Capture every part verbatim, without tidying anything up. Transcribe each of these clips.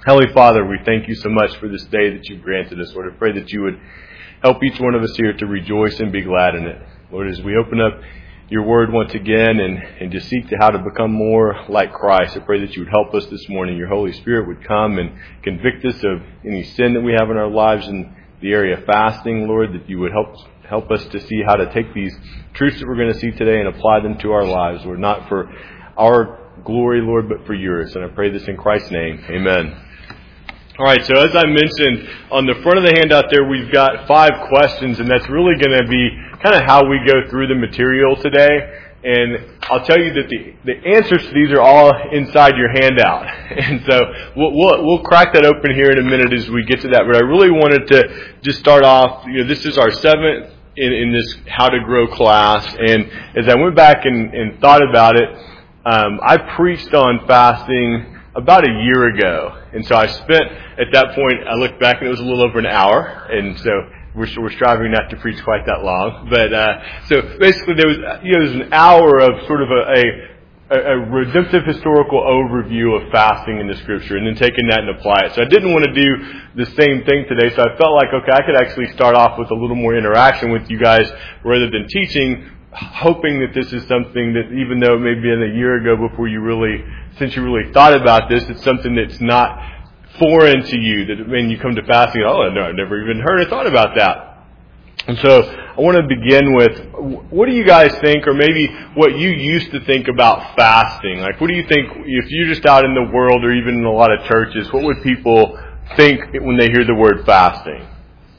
Heavenly Father, we thank you so much for this day that you've granted us. Lord, I pray that you would help each one of us here to rejoice and be glad in it. Lord, as we open up your word once again and, and to seek to how to become more like Christ, I pray that you would help us this morning. Your Holy Spirit would come and convict us of any sin that we have in our lives in the area of fasting, Lord, that you would help help us to see how to take these truths that we're going to see today and apply them to our lives, Lord, not for our glory, Lord, but for yours. And I pray this in Christ's name. Amen. All right, so as I mentioned, on the front of the handout there, we've got five questions, and that's really going to be kind of how we go through the material today. And I'll tell you that the, the answers to these are all inside your handout. And so we'll, we'll, we'll crack that open here in a minute as we get to that. But I really wanted to just start off, you know, this is our seventh in, in this How to Grow class. And as I went back and, and thought about it, um, I preached on fasting about a year ago. And so I spent, at that point, I looked back and it was a little over an hour. And so we're, we're striving not to preach quite that long. But, uh, so basically there was, you know, there's an hour of sort of a, a, a redemptive historical overview of fasting in the scripture and then taking that and apply it. So I didn't want to do the same thing today. So I felt like, okay, I could actually start off with a little more interaction with you guys rather than teaching, hoping that this is something that even though it may have been a year ago before you really, since you really thought about this, it's something that's not foreign to you, that when you come to fasting, oh, no, I've never even heard or thought about that. And so I want to begin with, what do you guys think, or maybe what you used to think about fasting? Like, what do you think, if you're just out in the world or even in a lot of churches, what would people think when they hear the word fasting?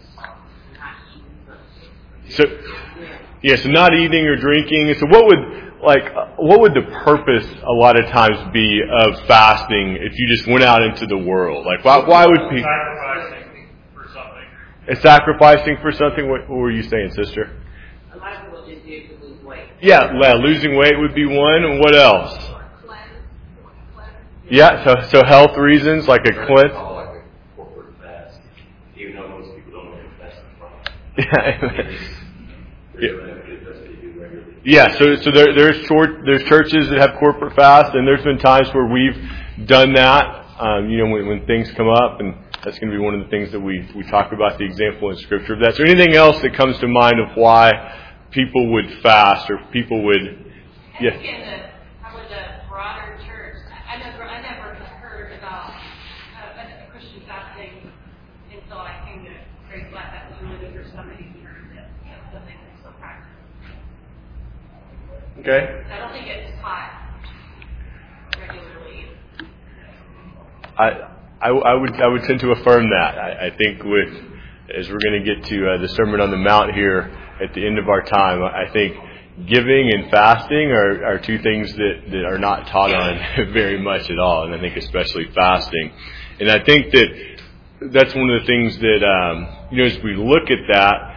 So, yeah, so not eating or drinking. So what would, like, what would the purpose a lot of times be of fasting if you just went out into the world? Like, why, why would people... Sacrificing for something. Sacrificing for something? What, what were you saying, sister? A lot of people just do it to lose weight. Yeah, losing weight would be one. And what else? Yeah, so so health reasons, like a cleanse. Like a corporate fast, even though most people don't know what fasting from. Yeah. Yeah. Yeah, so so there, there's short there's churches that have corporate fast, and there's been times where we've done that. Um, you know, when, when things come up, and that's going to be one of the things that we we talk about, the example in Scripture of that. So anything else that comes to mind of why people would fast or people would, yeah. I think in the, how would the broader church, I never I never heard about uh, a Christian fasting until I came to Grace Life. That was really for somebody who heard that, you know, something that's so practical. Okay. I don't think it's taught regularly. I, I, I would I would tend to affirm that. I, I think with as we're going to get to uh, the Sermon on the Mount here at the end of our time, I think giving and fasting are, are two things that, that are not taught on very much at all, and I think especially fasting. And I think that that's one of the things that um, you know as we look at that.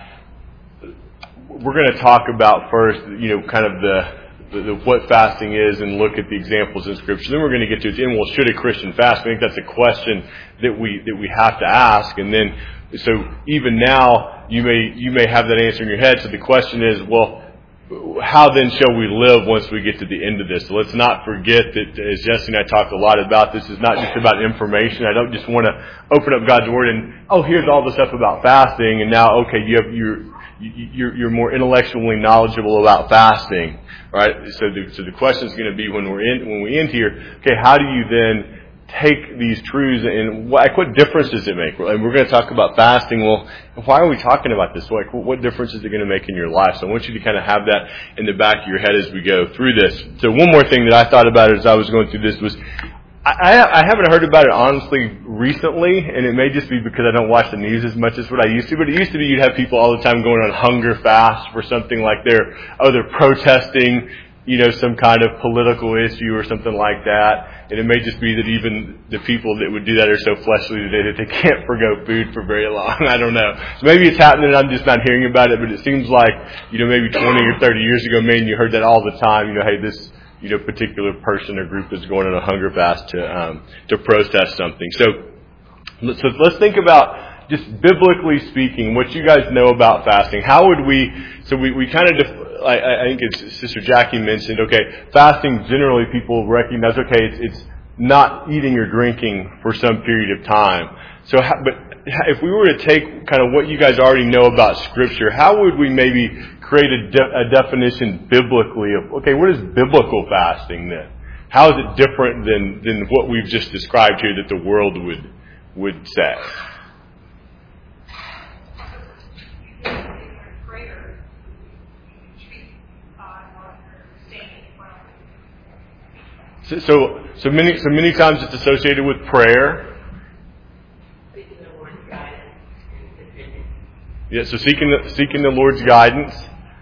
We're going to talk about first, you know, kind of the, the, the what fasting is and look at the examples in Scripture. Then we're going to get to it. And well, should a Christian fast? I think that's a question that we that we have to ask. And then, so even now, you may you may have that answer in your head. So the question is, well, how then shall we live once we get to the end of this? So let's not forget that, as Jesse and I talked a lot about, this is not just about information. I don't just want to open up God's Word and, oh, here's all the stuff about fasting, and now, okay, you have your You're, you're more intellectually knowledgeable about fasting, right? So the, so the question is going to be when we're in, when we end here, okay, how do you then take these truths and what, like, what difference does it make? And we're going to talk about fasting. Well, why are we talking about this? Like, what difference is it going to make in your life? So I want you to kind of have that in the back of your head as we go through this. So one more thing that I thought about as I was going through this was, I, I haven't heard about it honestly recently, and it may just be because I don't watch the news as much as what I used to, but it used to be you'd have people all the time going on hunger fast for something like they're, oh, they're protesting, you know, some kind of political issue or something like that. And it may just be that even the people that would do that are so fleshly today that they can't forgo food for very long. I don't know. So maybe it's happening and I'm just not hearing about it, but it seems like, you know, maybe twenty or thirty years ago, man, you heard that all the time, you know, hey, this, you know, particular person or group is going on a hunger fast to um, to protest something. So, so let's think about, just biblically speaking, what you guys know about fasting. How would we? So we, we kind of, def- I, I think it's Sister Jackie mentioned. Okay, fasting generally people recognize. Okay, it's, it's not eating or drinking for some period of time. So, but if we were to take kind of what you guys already know about Scripture, how would we maybe create a, de- a definition biblically of, okay, what is biblical fasting then? How is it different than, than what we've just described here that the world would would say? So, so, so many, so many times it's associated with prayer. Seeking the Lord's guidance. Yeah, so seeking the, seeking the Lord's guidance.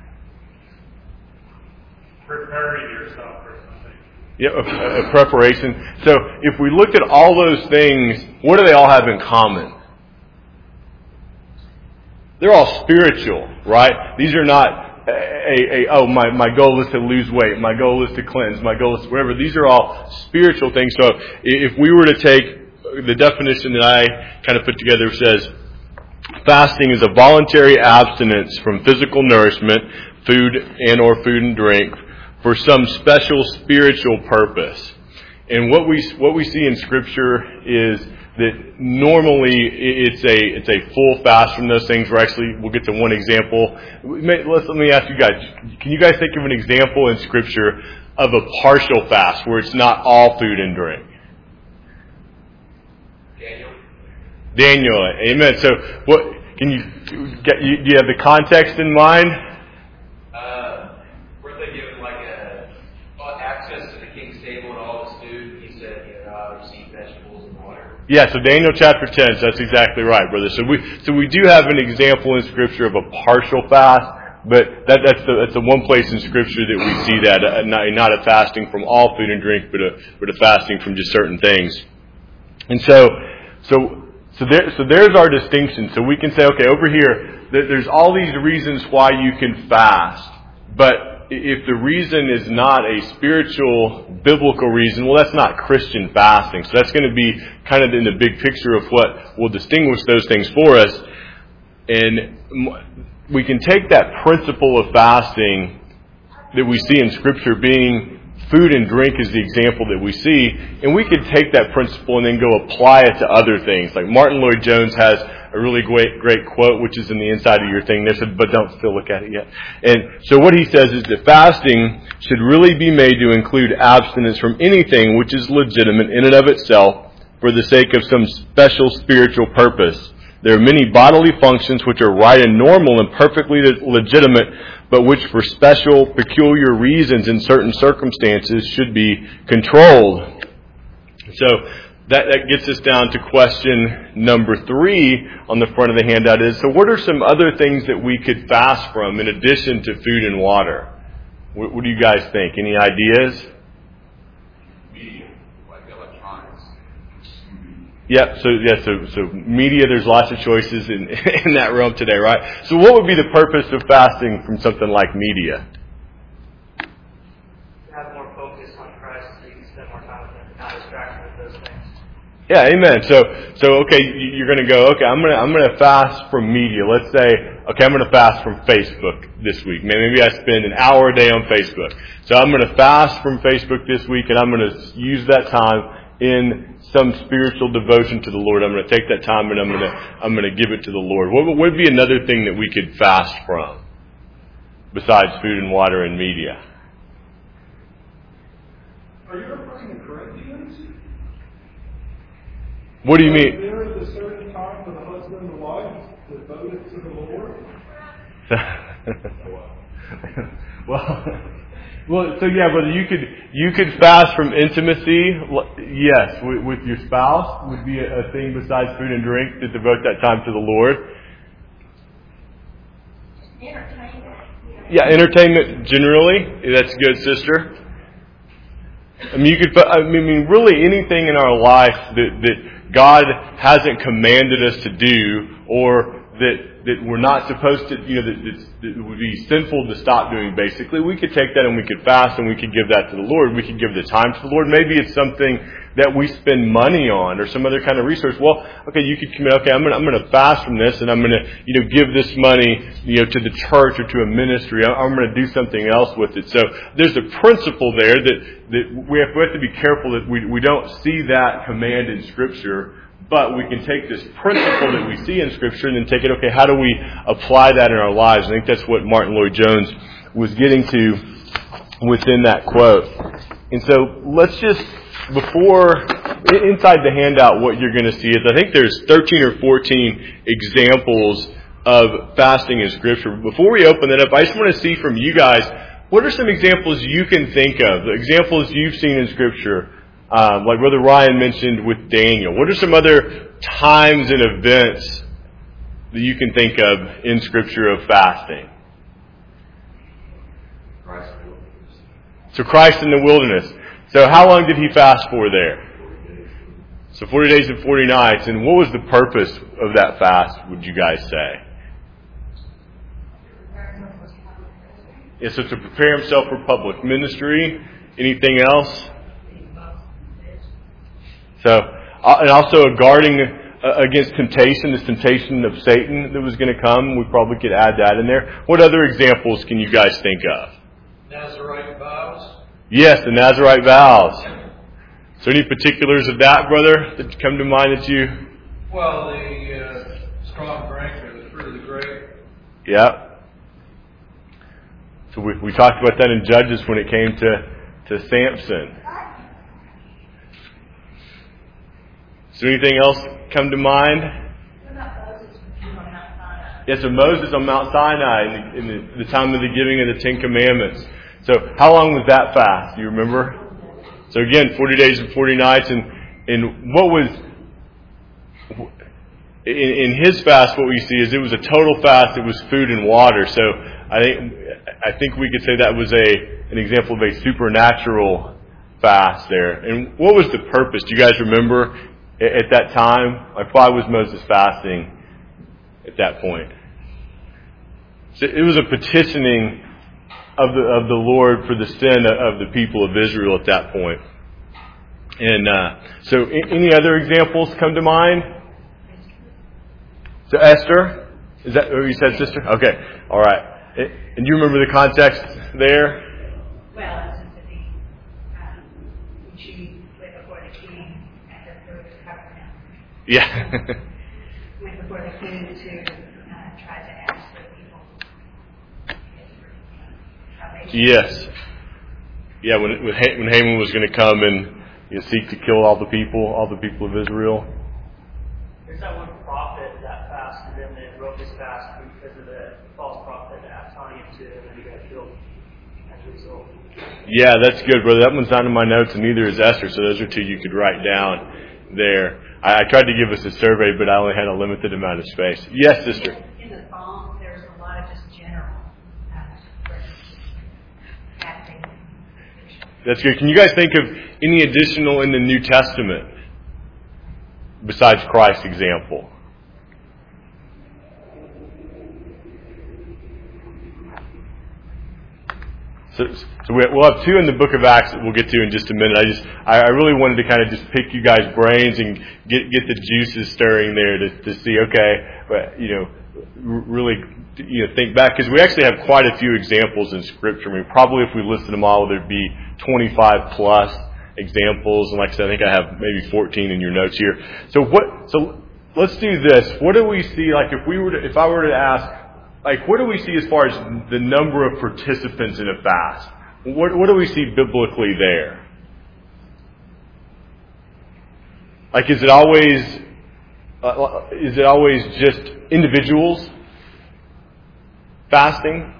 Preparing yourself for something. Yeah, a, a preparation. So if we looked at all those things, what do they all have in common? They're all spiritual, right? These are not a, a, a oh, my, my goal is to lose weight. My goal is to cleanse. My goal is to whatever. These are all spiritual things. So if we were to take the definition that I kind of put together, says fasting is a voluntary abstinence from physical nourishment, food and or food and drink, for some special spiritual purpose. And what we what we see in Scripture is that normally it's a it's a full fast from those things. We're actually we'll get to one example. Let's let me ask you guys: can you guys think of an example in Scripture of a partial fast where it's not all food and drink? Daniel. Daniel, amen. So, what can you get? You, do you have the context in mind? Uh, were they given like a access to the king's table and all his food? He said, you know, I receive vegetables and water. Yeah, so Daniel chapter ten, so that's exactly right, brother. So we so we do have an example in Scripture of a partial fast, but that, that's the that's the one place in Scripture that we see that uh, not, not a fasting from all food and drink, but a but a fasting from just certain things. And so so so there so there's our distinction. So we can say, okay, over here there's all these reasons why you can fast, but if the reason is not a spiritual, biblical reason, well, that's not Christian fasting. So that's going to be kind of in the big picture of what will distinguish those things for us. And we can take that principle of fasting that we see in Scripture being food and drink is the example that we see, and we could take that principle and then go apply it to other things. Like Martin Lloyd-Jones has a really great, great quote, which is in the inside of your thing there, but don't still look at it yet. And so what he says is that fasting should really be made to include abstinence from anything which is legitimate in and of itself for the sake of some special spiritual purpose. There are many bodily functions which are right and normal and perfectly legitimate, but which for special, peculiar reasons in certain circumstances should be controlled. So that, that gets us down to question number three on the front of the handout is, so what are some other things that we could fast from in addition to food and water? What, what do you guys think? Any ideas? Media, like electronics. Yep, so yeah, so so media, there's lots of choices in, in that realm today, right? So what would be the purpose of fasting from something like media? Have more focus on Christ so you can spend more time with Him, not distracted with those things. Yeah, amen. So, so okay, you're going to go. Okay, I'm going to I'm going to fast from media. Let's say, okay, I'm going to fast from Facebook this week. Maybe I spend an hour a day on Facebook. So I'm going to fast from Facebook this week, and I'm going to use that time in some spiritual devotion to the Lord. I'm going to take that time and I'm going to I'm going to give it to the Lord. What would be another thing that we could fast from besides food and water and media? Are you referring to Corinthians? What do you mean? There is a certain time for the husband and the wife devoted to the Lord. well, well, so yeah, brother, you could you could fast from intimacy. Yes, with, with your spouse would be a, a thing besides food and drink to devote that time to the Lord. Entertainment. Yeah, entertainment generally. That's good, sister. I mean, you could. I mean, really anything in our life that that God hasn't commanded us to do, or that that we're not supposed to, you know, that, that it would be sinful to stop doing. Basically, we could take that and we could fast and we could give that to the Lord. We could give the time to the Lord. Maybe it's something that we spend money on or some other kind of resource. Well, okay, you could commit, okay, I'm going to, I'm going to fast from this and I'm going to, you know, give this money, you know, to the church or to a ministry. I'm going to do something else with it. So there's a principle there that, that we have, we have to be careful that we, we don't see that command in Scripture, but we can take this principle that we see in Scripture and then take it, okay, how do we apply that in our lives? I think that's what Martin Lloyd-Jones was getting to within that quote. And so let's just, before, inside the handout, what you're going to see is I think there's thirteen or fourteen examples of fasting in Scripture. Before we open that up, I just want to see from you guys, what are some examples you can think of, the examples you've seen in Scripture, um, like Brother Ryan mentioned with Daniel. What are some other times and events that you can think of in Scripture of fasting? Christ. So Christ in the wilderness. So how long did he fast for there? So forty days and forty nights. And what was the purpose of that fast, would you guys say? Yeah, so to prepare himself for public ministry. Anything else? So, uh, and also a guarding uh, against temptation, this temptation of Satan that was going to come. We probably could add that in there. What other examples can you guys think of? Nazarite vows. Yes, the Nazarite vows. So any particulars of that, brother, that come to mind that you... Well, the uh, strong drink or the fruit of the grape. Yeah. So we, we talked about that in Judges when it came to, to Samson. Is there anything else come to mind? What about Moses on Mount Sinai? Yes, so Moses on Mount Sinai in, the, in the, the time of the giving of the Ten Commandments. So how long was that fast? Do you remember? So again, forty days and forty nights. And, and what was... In, in his fast, what we see is it was a total fast. It was food and water. So I think I think we could say that was a an example of a supernatural fast there. And what was the purpose? Do you guys remember at, at that time? Like, why was Moses fasting at that point? So it was a petitioning of the of the Lord for the sin of the people of Israel at that point. And uh, so, any other examples come to mind? So Esther, is that what you said, sister? Okay, all right. And you remember the context there? Well, it's just that he, um, she went before the king at the third covenant. Yeah. Went before the king to uh, try to ask the people. Yes. Yeah, when when, ha- when Haman was going to come and you know, seek to kill all the people, all the people of Israel. There's that one prophet that fasted and then broke his fast because of the false prophet that on him too, and then he got killed as a result. Yeah, that's good, brother. That one's not in my notes, and neither is Esther. So those are two you could write down there. I, I tried to give us a survey, but I only had a limited amount of space. Yes, sister. In the Psalms, there's a lot of just general uh, fasting. That's good. Can you guys think of any additional in the New Testament besides Christ's example? So, so we, we'll have two in the book of Acts that we'll get to in just a minute. I just, I, I really wanted to kind of just pick you guys' brains and get get the juices stirring there to, to see, okay, but, you know, really, you know, think back, because we actually have quite a few examples in Scripture. I mean, probably if we listed them all, there'd be twenty-five plus examples. And like I said, I think I have maybe fourteen in your notes here. So what? So let's do this. What do we see? Like, if we were to, if I were to ask, like, what do we see as far as the number of participants in a fast? What, what do we see biblically there? Like, is it always, uh, is it always just individuals fasting?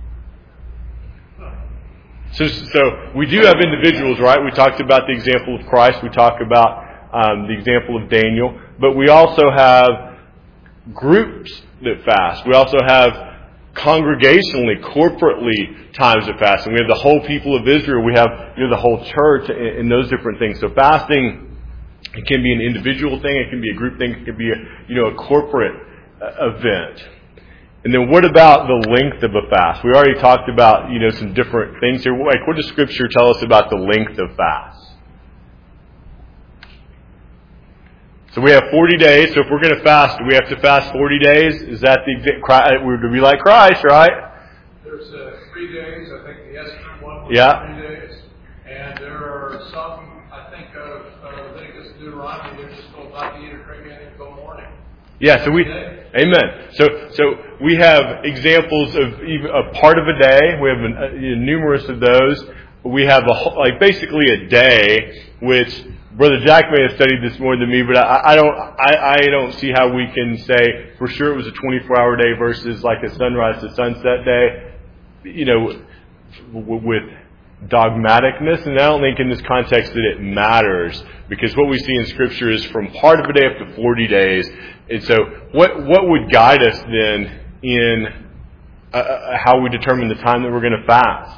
So, so we do have individuals, right? We talked about the example of Christ. We talked about um, the example of Daniel. But we also have groups that fast. We also have congregationally, corporately times of fasting. We have the whole people of Israel. We have, you know, the whole church and, and those different things. So fasting, it can be an individual thing. It can be a group thing. It can be a, you know, a corporate uh, event. And then what about the length of a fast? We already talked about, you know, some different things here. Like, what does Scripture tell us about the length of fast? So we have forty days. So if we're going to fast, do we have to fast forty days? Is that the we're going to be like Christ, right? There's uh, three days. I think the Esther one was Yeah. three days, and there are some. I think of uh, Leviticus, Deuteronomy. They're just told not to eat or drink anything until morning. Yeah. So we, amen. So so we have examples of even a part of a day. We have an, uh, numerous of those. We have a like basically a day, which Brother Jack may have studied this more than me, but I, I don't I, I don't see how we can say for sure it was a twenty-four hour day versus like a sunrise to sunset day, you know, with dogmaticness. And I don't think in this context that it matters, because what we see in Scripture is from part of a day up to forty days. And so what what would guide us then in uh, how we determine the time that we're going to fast?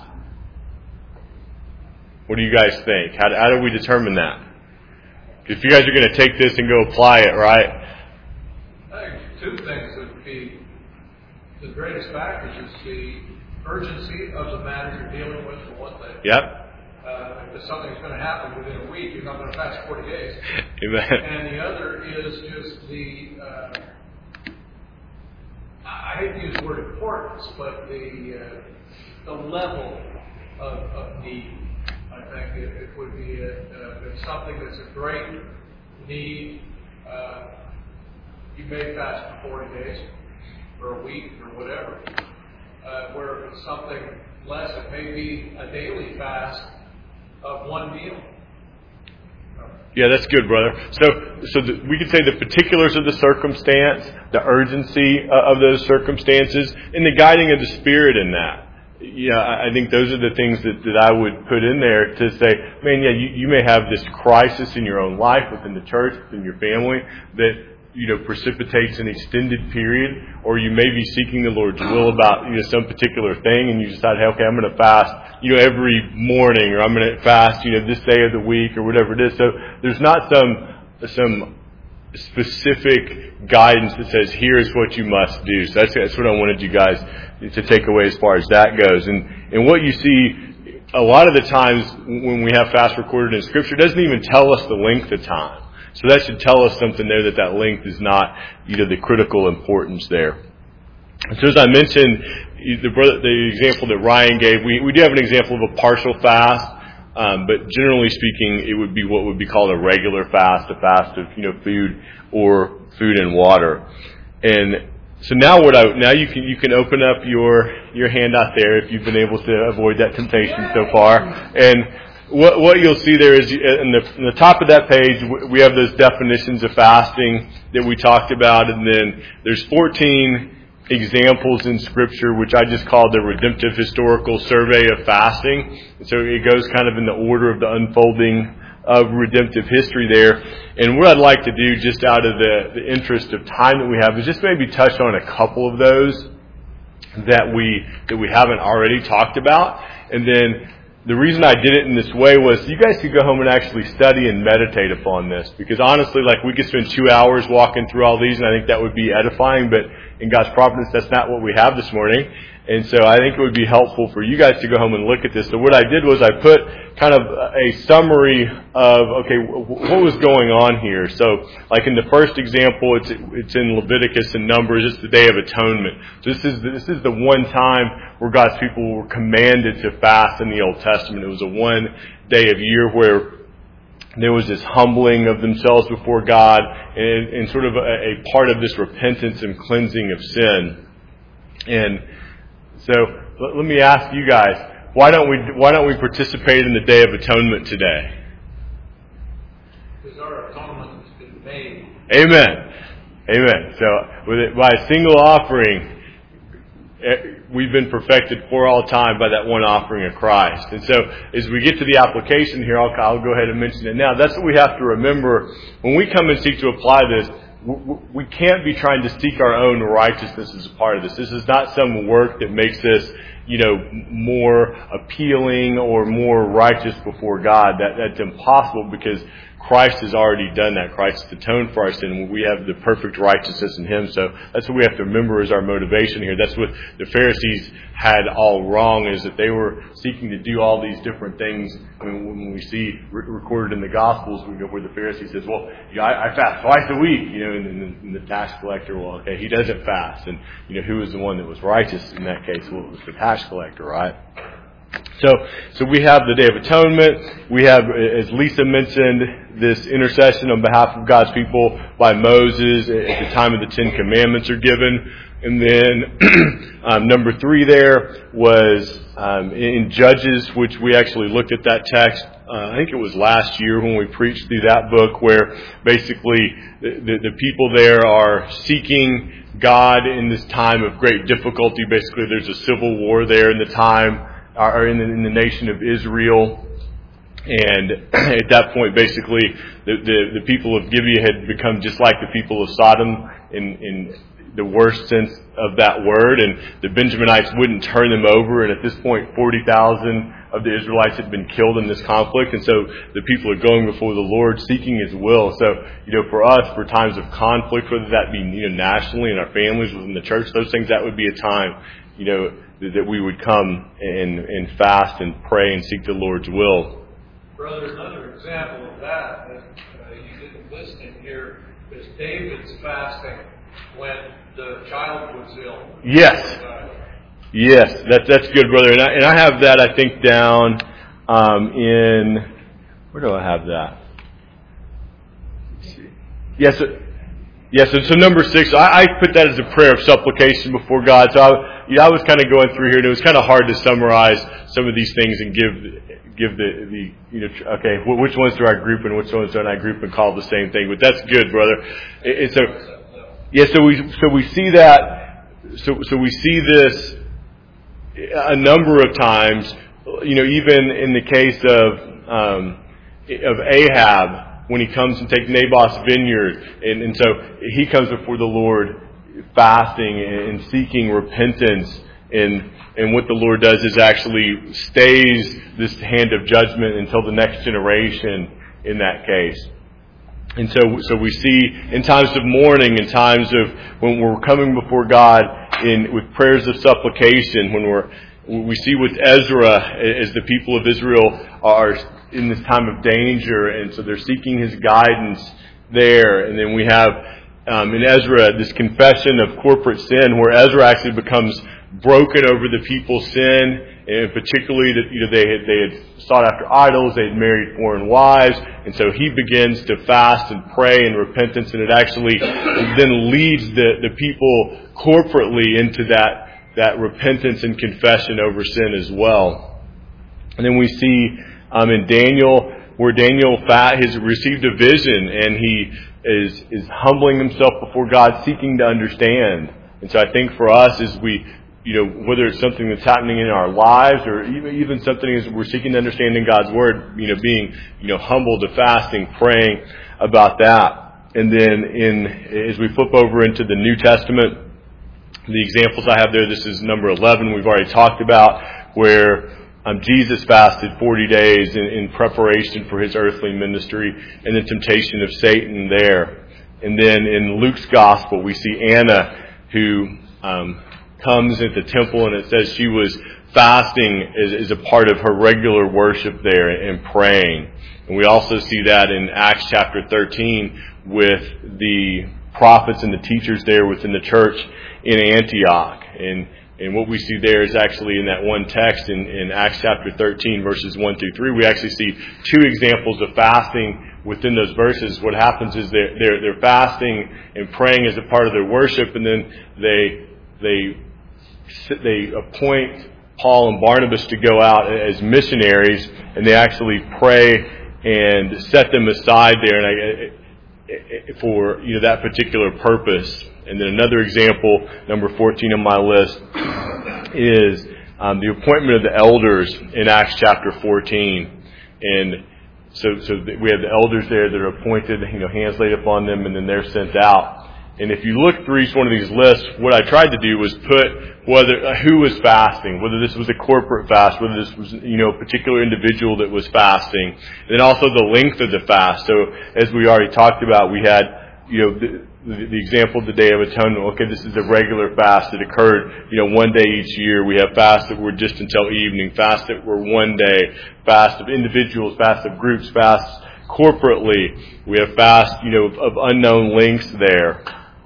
What do you guys think? How, how do we determine that? If you guys are going to take this and go apply it, right? I think two things would be the greatest factors is the urgency of the matter you're dealing with, for one thing. Yep. Uh, if something's going to happen within a week, you're not going to fast forty days. Amen. And the other is just the, uh, I hate to use the word importance, but the uh, the level of, of need. I think it, it would be a, uh, it's something that's a great need. Uh, you may fast for forty days or a week or whatever. Uh, where if it's something less, it may be a daily fast of one meal. Yeah, that's good, brother. So, so the, we could say the particulars of the circumstance, the urgency uh, of those circumstances, and the guiding of the Spirit in that. Yeah, I think those are the things that, that I would put in there to say, man, yeah, you, you may have this crisis in your own life, within the church, within your family, that, you know, precipitates an extended period, or you may be seeking the Lord's will about, you know, some particular thing, and you decide, hey, okay, I'm going to fast, you know, every morning, or I'm going to fast, you know, this day of the week, or whatever it is. So there's not some some specific guidance that says, here's what you must do. So that's, that's what I wanted you guys to take away as far as that goes. And and what you see a lot of the times when we have fast recorded in Scripture, it doesn't even tell us the length of time. So that should tell us something there, that that length is not, you know, the critical importance there. So as I mentioned, the, brother, the example that Ryan gave, we, we do have an example of a partial fast. Um, but generally speaking, it would be what would be called a regular fast, a fast of, you know, food or food and water. And so now what I, now you can, you can open up your, your handout there if you've been able to avoid that temptation so far. And what, what you'll see there is in the, in the top of that page, we have those definitions of fasting that we talked about. And then there's fourteen examples in Scripture, which I just call the redemptive historical survey of fasting. And so it goes kind of in the order of the unfolding of redemptive history there. And what I'd like to do, just out of the, the interest of time that we have, is just maybe touch on a couple of those that we that we haven't already talked about. And then the reason I did it in this way was you guys could go home and actually study and meditate upon this. Because honestly, like, we could spend two hours walking through all these, and I think that would be edifying, but in God's providence, that's not what we have this morning. And so I think it would be helpful for you guys to go home and look at this. So what I did was I put kind of a summary of, okay, what was going on here. So like in the first example, it's it's in Leviticus and Numbers. It's the Day of Atonement. So this is this is the one time where God's people were commanded to fast in the Old Testament. It was a one day of year where there was this humbling of themselves before God, and, and sort of a, a part of this repentance and cleansing of sin. And so let, let me ask you guys, why don't we why don't we participate in the Day of Atonement today? Because our atonement has been made. Amen. Amen. So with it, by a single offering, we've been perfected for all time by that one offering of Christ. And so as we get to the application here, I'll, I'll go ahead and mention it now. That's what we have to remember. When we come and seek to apply this, we can't be trying to seek our own righteousness as a part of this. This is not some work that makes us, you know, more appealing or more righteous before God. That, that's impossible, because Christ has already done that. Christ has atoned for our sin. We have the perfect righteousness in Him. So that's what we have to remember as our motivation here. That's what the Pharisees had all wrong, is that they were seeking to do all these different things. I mean, when we see re- recorded in the Gospels, we know where the Pharisee says, well, you know, I, I fast twice a week, you know, and, and, and the tax collector, well, okay, he doesn't fast. And, you know, who was the one that was righteous in that case? Well, it was the tax collector, right? So, so we have the Day of Atonement. We have, as Lisa mentioned, this intercession on behalf of God's people by Moses at the time of the Ten Commandments are given. And then um, number three there was um, in Judges, which we actually looked at that text. Uh, I think it was last year when we preached through that book, where basically the, the, the people there are seeking God in this time of great difficulty. Basically, there's a civil war there in the time, or in the, in the nation of Israel. And at that point, basically, the, the, the people of Gibeah had become just like the people of Sodom in, in the worst sense of that word. And the Benjaminites wouldn't turn them over. And at this point, forty thousand of the Israelites had been killed in this conflict. And so the people are going before the Lord, seeking His will. So, you know, for us, for times of conflict, whether that be, you know, nationally in our families, within the church, those things, that would be a time, you know, that we would come and, and fast and pray and seek the Lord's will. Brother, another example of that that uh, you didn't list in here is David's fasting when the child was ill. Yes. Yes, that, that's good, brother. And I, and I have that, I think, down um, in... Where do I have that? Let's see. Yes, yes. So, so number six, I, I put that as a prayer of supplication before God. So I, you know, I was kind of going through here, and it was kind of hard to summarize some of these things and give give the, the you know, okay, which ones do I group and which ones don't I group and call the same thing. But that's good, brother. And so, yeah, so we so we see that, so so we see this a number of times. You know, even in the case of um, of Ahab, when he comes and takes Naboth's vineyard, and, and so he comes before the Lord fasting and seeking repentance. And and what the Lord does is actually stays this hand of judgment until the next generation in that case. And so so we see in times of mourning, in times of when we're coming before God in with prayers of supplication, when we're we see with Ezra as the people of Israel are in this time of danger, and so they're seeking his guidance there. And then we have um, in Ezra this confession of corporate sin, where Ezra actually becomes broken over the people's sin, and particularly that, you know, they had they had sought after idols, they had married foreign wives, and so he begins to fast and pray in repentance, and it actually then leads the, the people corporately into that that repentance and confession over sin as well. And then we see um, in Daniel, where Daniel has received a vision, and he is is humbling himself before God, seeking to understand. And so I think for us, as we, you know, whether it's something that's happening in our lives, or even even something as we're seeking to understand in God's Word, you know, being, you know, humble to fasting, praying about that. And then in as we flip over into the New Testament, the examples I have there, this is number eleven we've already talked about, where um, Jesus fasted forty days in, in preparation for his earthly ministry, and the temptation of Satan there. And then in Luke's Gospel, we see Anna, who um, comes at the temple, and it says she was fasting as, as a part of her regular worship there and praying. And we also see that in Acts chapter thirteen with the prophets and the teachers there within the church in Antioch. And and what we see there is actually in that one text in, in Acts chapter thirteen, verses one through three, we actually see two examples of fasting within those verses. What happens is they're, they're, they're fasting and praying as a part of their worship, and then they they they appoint Paul and Barnabas to go out as missionaries, and they actually pray and set them aside there and I, for, you know, that particular purpose. And then another example, number fourteen on my list, is um, the appointment of the elders in Acts chapter fourteen. And so, so we have the elders there that are appointed, you know, hands laid upon them, and then they're sent out. And if you look through each one of these lists, what I tried to do was put whether uh, who was fasting, whether this was a corporate fast, whether this was, you know, a particular individual that was fasting, and then also the length of the fast. So as we already talked about, we had, you know, the, the, the example of the Day of Atonement. Okay, this is a regular fast that occurred, you know, one day each year. We have fasts that were just until evening, fasts that were one day, fasts of individuals, fasts of groups, fasts corporately. We have fasts, you know, of, of unknown lengths there.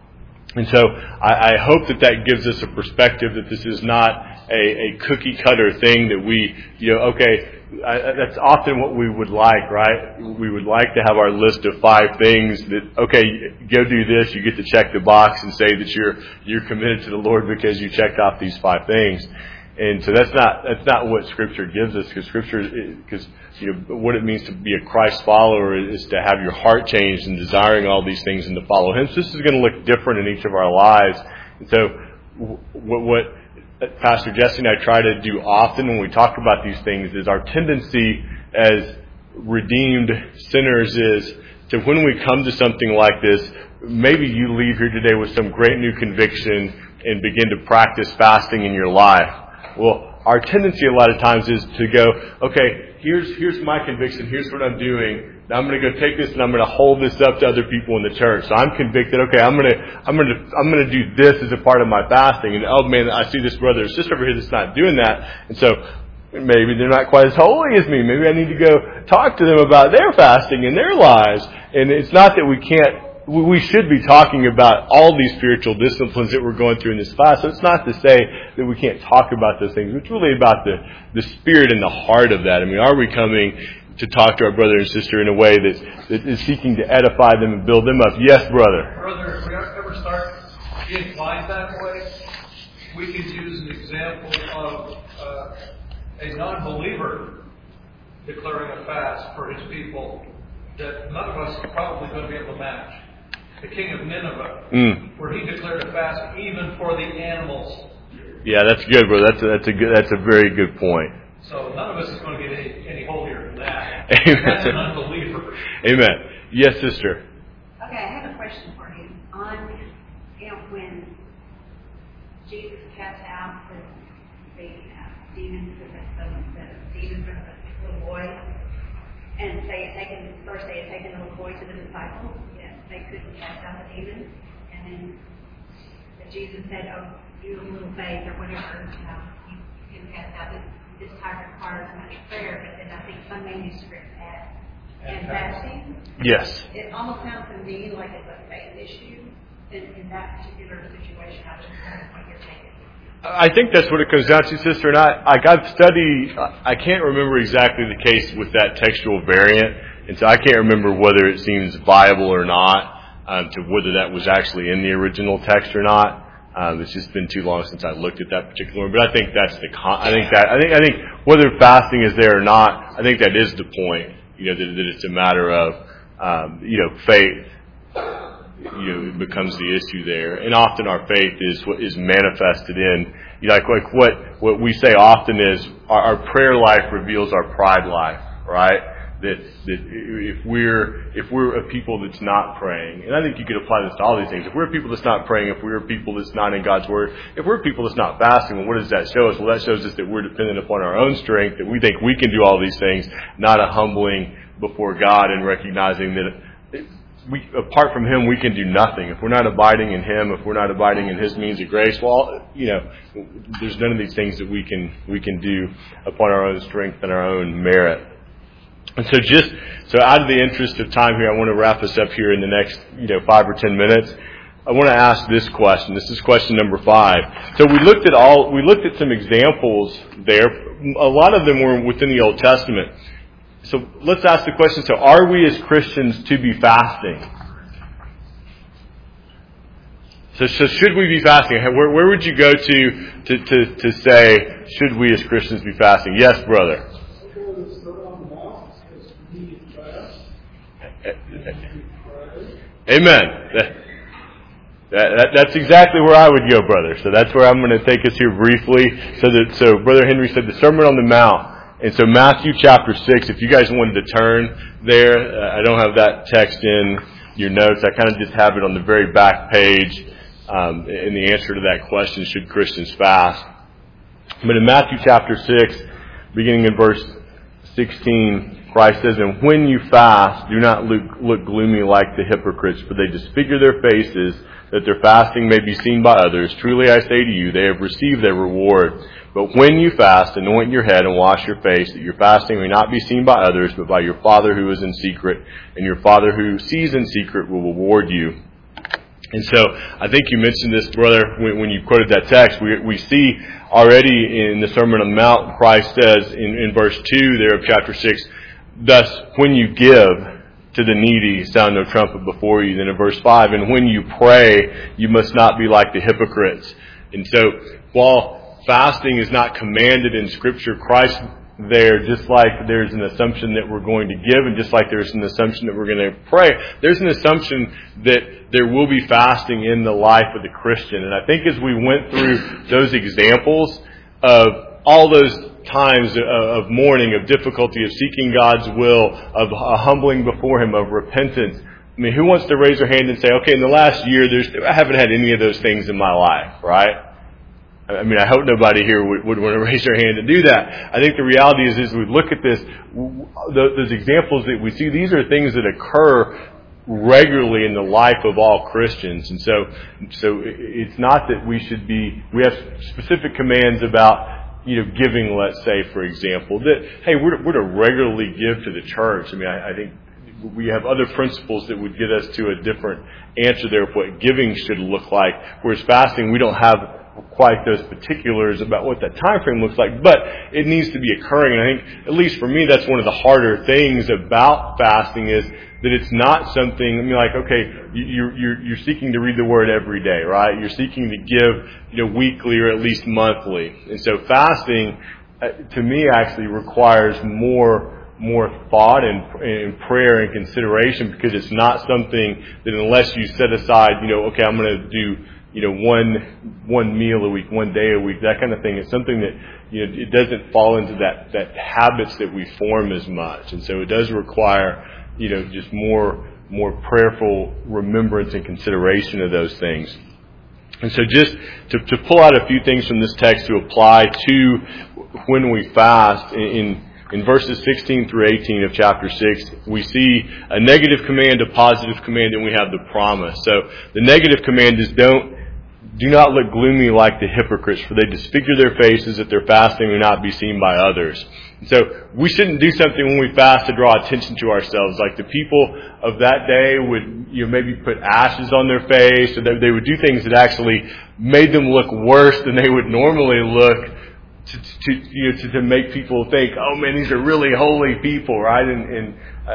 And so I, I hope that that gives us a perspective that this is not a, a cookie cutter thing that we, you know, okay, I, that's often what we would like, right? We would like to have our list of five things that, okay, go do this, you get to check the box and say that you're you're committed to the Lord because you checked off these five things. And so that's not that's not what Scripture gives us, because Scripture, because you know what it means to be a Christ follower is to have your heart changed and desiring all these things and to follow Him. So this is going to look different in each of our lives. And so what, what Pastor Jesse and I try to do often when we talk about these things is our tendency as redeemed sinners is to, when we come to something like this, maybe you leave here today with some great new conviction and begin to practice fasting in your life. Well, our tendency a lot of times is to go, okay, here's here's my conviction, here's what I'm doing. Now I'm going to go take this and I'm going to hold this up to other people in the church. So I'm convicted, okay, I'm going to I'm going to I'm going to do this as a part of my fasting. And oh man, I see this brother or sister over here that's not doing that. And so maybe they're not quite as holy as me. Maybe I need to go talk to them about their fasting in their lives. And it's not that we can't we should be talking about all these spiritual disciplines that we're going through in this class. So it's not to say that we can't talk about those things. It's really about the, the spirit and the heart of that. I mean, are we coming to talk to our brother and sister in a way that, that is seeking to edify them and build them up? Yes, brother. Brother, if we ever start inclined that way, we could use an example of uh, a non-believer declaring a fast for his people that none of us are probably going to be able to match. The king of Nineveh, mm. where he declared a fast even for the animals. Yeah, that's good, bro. That's a, that's a good. That's a very good point. So none of us is going to get any, any holier than that. Amen. That's an unbeliever. Amen. Yes, sister. Okay, I have a question for you. On, you know, when Jesus cast out the, the uh, demons, the, the demons from the little boy, and they had taken first they had taken the little boy to the disciples. They couldn't cast out the demons, and then Jesus said, "Oh, you little faith," or whatever. You know, you can cast out this. This type requires much prayer, but then I think some manuscripts add and fasting. Yes. It almost sounds to me like it's a faith issue in, in that particular situation. I was wondering what you're taking. I think that's what it comes down to, sister. And I, I got study. I can't remember exactly the case with that textual variant. And so I can't remember whether it seems viable or not, um, to whether that was actually in the original text or not. Um, it's just been too long since I looked at that particular one. But I think that's the. Con- I think that. I think. I think whether fasting is there or not, I think that is the point. You know, that, that it's a matter of, um, you know, faith. You know, it becomes the issue there, and often our faith is what is manifested in. You know, like like what what we say often is our, our prayer life reveals our pride life, right? That, that if we're if we're a people that's not praying, and I think you could apply this to all these things. If we're a people that's not praying, if we're a people that's not in God's Word, if we're a people that's not fasting, well, what does that show us? Well, that shows us that we're dependent upon our own strength, that we think we can do all these things, not a humbling before God and recognizing that we, apart from Him, we can do nothing. If we're not abiding in Him, if we're not abiding in His means of grace, well, you know, there's none of these things that we can we can do upon our own strength and our own merit. And so just, so out of the interest of time here, I want to wrap us up here in the next, you know, five or ten minutes. I want to ask this question. This is question number five. So we looked at all, we looked at some examples there. A lot of them were within the Old Testament. So let's ask the question, so are we as Christians to be fasting? So, so should we be fasting? Where, where would you go to, to, to, to say, should we as Christians be fasting? Yes, brother. Amen. That, that, that's exactly where I would go, brother. So that's where I'm going to take us here briefly. So that, so Brother Henry said the Sermon on the Mount. And so Matthew chapter six, if you guys wanted to turn there, uh, I don't have that text in your notes, I kind of just have it on the very back page um, in the answer to that question, should Christians fast? But in Matthew chapter six, beginning in verse sixteen, Christ says, "And when you fast, do not look, look gloomy like the hypocrites, for they disfigure their faces, that their fasting may be seen by others. Truly I say to you, they have received their reward. But when you fast, anoint your head and wash your face, that your fasting may not be seen by others, but by your Father who is in secret. And your Father who sees in secret will reward you." And so, I think you mentioned this, brother, when, when you quoted that text. We, we see already in the Sermon on the Mount, Christ says in, in verse two there of chapter six, "Thus, when you give to the needy, sound no trumpet before you." Then in verse five, "And when you pray, you must not be like the hypocrites." And so, while fasting is not commanded in Scripture, Christ there, just like there's an assumption that we're going to give, and just like there's an assumption that we're going to pray, there's an assumption that there will be fasting in the life of the Christian. And I think as we went through those examples of all those times of mourning, of difficulty, of seeking God's will, of humbling before Him, of repentance, I mean, who wants to raise their hand and say, okay, in the last year, there's I haven't had any of those things in my life, right? I mean, I hope nobody here would, would want to raise their hand to do that. I think the reality is, as we look at this, those examples that we see, these are things that occur regularly in the life of all Christians. And so, so it's not that we should be, we have specific commands about, you know, giving, let's say, for example, that, hey, we're to, we're to regularly give to the church. I mean, I, I think we have other principles that would get us to a different answer there of what giving should look like. Whereas fasting, we don't have quite those particulars about what that time frame looks like, but it needs to be occurring. And I think, at least for me, that's one of the harder things about fasting is that it's not something, I mean, like, okay, you're, you're, you're seeking to read the Word every day, right? You're seeking to give, you know, weekly or at least monthly. And so fasting, to me, actually requires more more thought and, and prayer and consideration, because it's not something that unless you set aside, you know, okay, I'm going to do, you know, one one meal a week, one day a week, that kind of thing. It's something that, you know, it doesn't fall into that, that habits that we form as much. And so it does require, you know, just more more prayerful remembrance and consideration of those things. And so just to, to pull out a few things from this text to apply to when we fast, in In verses sixteen through eighteen of chapter six, we see a negative command, a positive command, and we have the promise. So the negative command is don't, do not look gloomy like the hypocrites, for they disfigure their faces that their fasting may not be seen by others. And so we shouldn't do something when we fast to draw attention to ourselves. Like the people of that day would, you know, maybe put ashes on their face, or they would do things that actually made them look worse than they would normally look, To, to you know to, to make people think, oh man, these are really holy people, right? And, and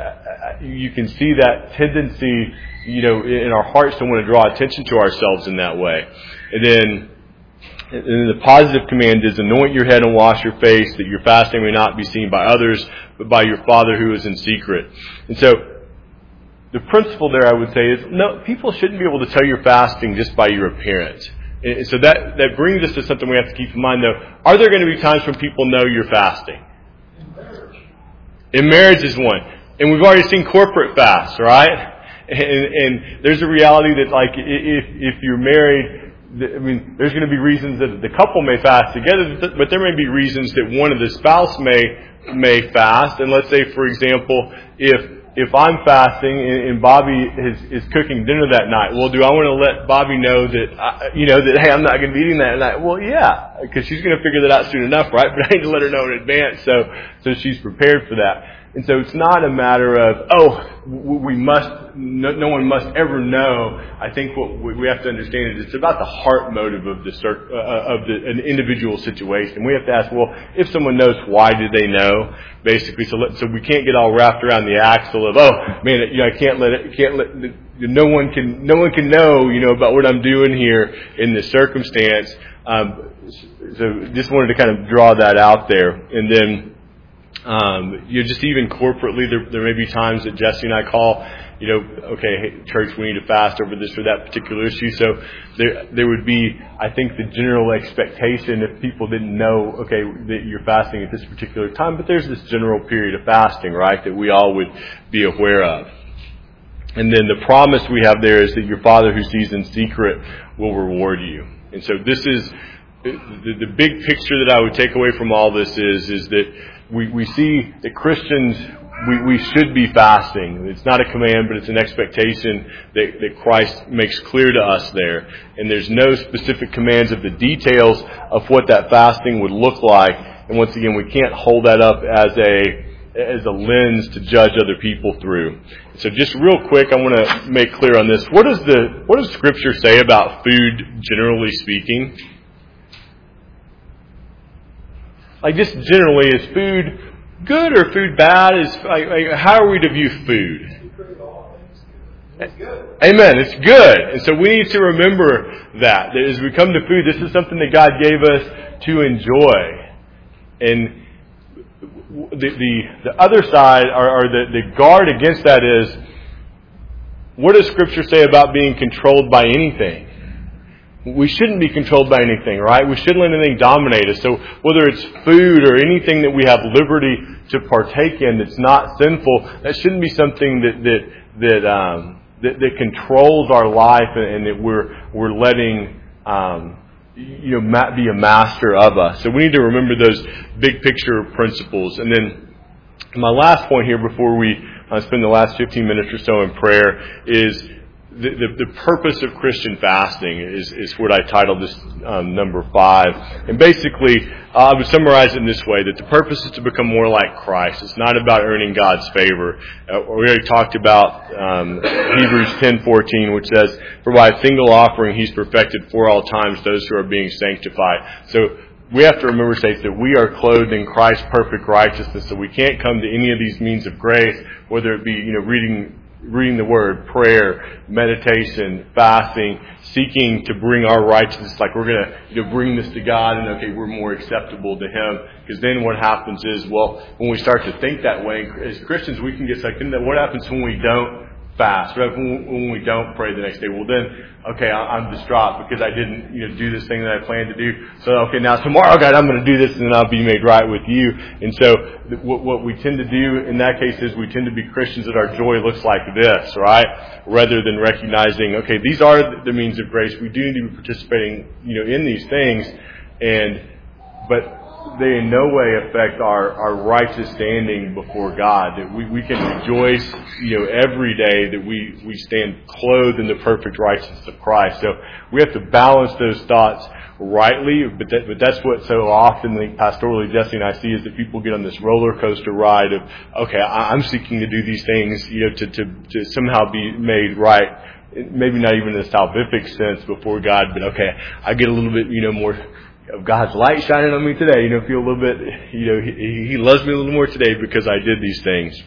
uh, you can see that tendency, you know, in our hearts to want to draw attention to ourselves in that way. And then, and then the positive command is anoint your head and wash your face, that your fasting may not be seen by others, but by your Father who is in secret. And so, the principle there, I would say, is no, people shouldn't be able to tell you're fasting just by your appearance. So that, that brings us to something we have to keep in mind, though. Are there going to be times when people know you're fasting? In marriage. In marriage is one. And we've already seen corporate fasts, right? And, and there's a reality that, like, if, if you're married, I mean, there's going to be reasons that the couple may fast together, but there may be reasons that one of the spouse may, may fast. And let's say, for example, if If I'm fasting and Bobby is, is cooking dinner that night, well, do I want to let Bobby know that, I, you know, that, hey, I'm not going to be eating that night? Well, yeah, because she's going to figure that out soon enough, right? But I need to let her know in advance so, so she's prepared for that. And so it's not a matter of, oh, we must, no, no one must ever know. I think what we have to understand is it's about the heart motive of the uh, of the, an individual situation. We have to ask, well, if someone knows, why did they know? Basically, so let, so we can't get all wrapped around the axle of, oh man, you know, I can't let it, can't let no one can no one can know, you know, about what I'm doing here in this circumstance. Um, so just wanted to kind of draw that out there, and then. Um, you know, just even corporately, there, there may be times that Jesse and I call, you know, okay, hey, church, we need to fast over this or that particular issue. So there, there would be, I think, the general expectation if people didn't know, okay, that you're fasting at this particular time, but there's this general period of fasting, right, that we all would be aware of. And then the promise we have there is that your Father who sees in secret will reward you. And so this is the, the big picture that I would take away from all this is, is that we, we see that Christians, we, we should be fasting. It's not a command, but it's an expectation that, that Christ makes clear to us there. And there's no specific commands of the details of what that fasting would look like. And once again, we can't hold that up as a as a lens to judge other people through. So just real quick, I want to make clear on this. What does the what does Scripture say about food, generally speaking? Like, just generally, is food good or food bad? Is like, like how are we to view food? It's good. Amen. It's good. And so we need to remember that, that as we come to food, this is something that God gave us to enjoy. And the the, the other side, or, or the, the guard against that is, what does Scripture say about being controlled by anything? We shouldn't be controlled by anything, right? We shouldn't let anything dominate us. So whether it's food or anything that we have liberty to partake in that's not sinful, that shouldn't be something that that that um, that, that controls our life, and, and that we're we're letting um, you know be a master of us. So we need to remember those big picture principles. And then my last point here, before we uh, spend the last fifteen minutes or so in prayer, is The, the, the purpose of Christian fasting is, is what I titled this um, number five. And basically, uh, I would summarize it in this way, that the purpose is to become more like Christ. It's not about earning God's favor. Uh, we already talked about um, Hebrews ten fourteen, which says, "For by a single offering He's perfected for all times those who are being sanctified." So we have to remember, saints, that we are clothed in Christ's perfect righteousness. So we can't come to any of these means of grace, whether it be, you know, reading reading the Word, prayer, meditation, fasting, seeking to bring our righteousness, like we're going to, you know, bring this to God, and okay, we're more acceptable to Him. Because then what happens is, well, when we start to think that way, as Christians, we can get sucked into that. What happens when we don't fast? Right? When, when we don't pray the next day? Well, then, okay, I'm distraught because I didn't, you know, do this thing that I planned to do. So, okay, now tomorrow, God, I'm going to do this, and then I'll be made right with you. And so, what, what we tend to do in that case is we tend to be Christians that our joy looks like this, right? Rather than recognizing, okay, these are the means of grace. We do need to be participating, you know, in these things, and but they in no way affect our, our righteous standing before God. That we, we can rejoice, you know, every day that we, we stand clothed in the perfect righteousness of Christ. So we have to balance those thoughts rightly, but that, but that's what so often, like pastorally Jesse and I see, is that people get on this roller coaster ride of, okay, I'm seeking to do these things, you know, to, to, to somehow be made right. Maybe not even in a salvific sense before God, but okay, I get a little bit, you know, more of God's light shining on me today, you know, feel a little bit, you know, he, he loves me a little more today because I did these things.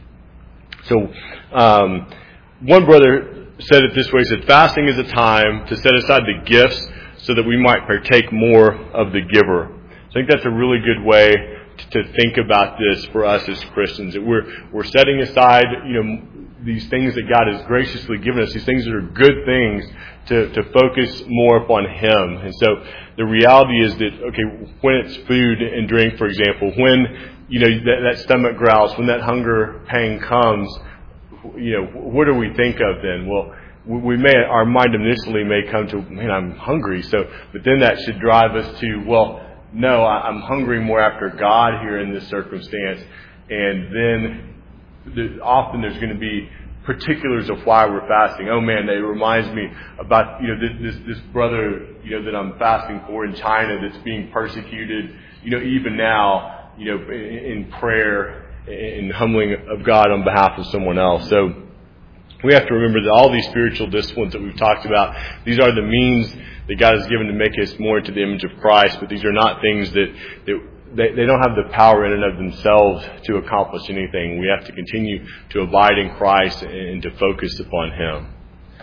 So, um, one brother said it this way, he said, fasting is a time to set aside the gifts so that we might partake more of the giver. So I think that's a really good way to, to think about this for us as Christians, that we're, we're setting aside, you know, these things that God has graciously given us, these things that are good things, to, to focus more upon Him. And so the reality is that, okay, when it's food and drink, for example, when, you know, that, that stomach growls, when that hunger pang comes, you know, what do we think of then? Well, we may, our mind initially may come to, man, I'm hungry. So, but then that should drive us to, well, no, I'm hungry more after God here in this circumstance. And then often there's going to be particulars of why we're fasting. Oh man, that reminds me about, you know, this, this, this brother, you know, that I'm fasting for in China that's being persecuted, you know, even now, you know, in, in prayer and humbling of God on behalf of someone else. So we have to remember that all these spiritual disciplines that we've talked about, these are the means that God has given to make us more into the image of Christ, but these are not things that, that They, they don't have the power in and of themselves to accomplish anything. We have to continue to abide in Christ and to focus upon Him.